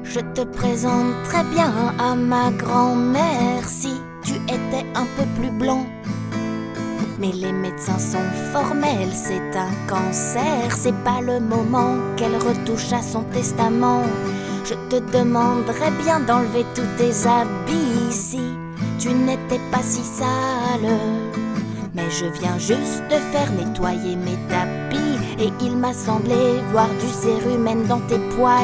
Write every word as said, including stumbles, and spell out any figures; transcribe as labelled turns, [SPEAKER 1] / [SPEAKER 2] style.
[SPEAKER 1] Je te présente très bien à ma grand-mère si tu étais un peu plus blond. Mais les médecins sont formels, c'est un cancer. C'est pas le moment qu'elle retouche à son testament. Je te demanderais bien d'enlever tous tes habits si tu n'étais pas si sale. Mais je viens juste de faire nettoyer mes tapis et il m'a semblé voir du cérumen dans tes poils.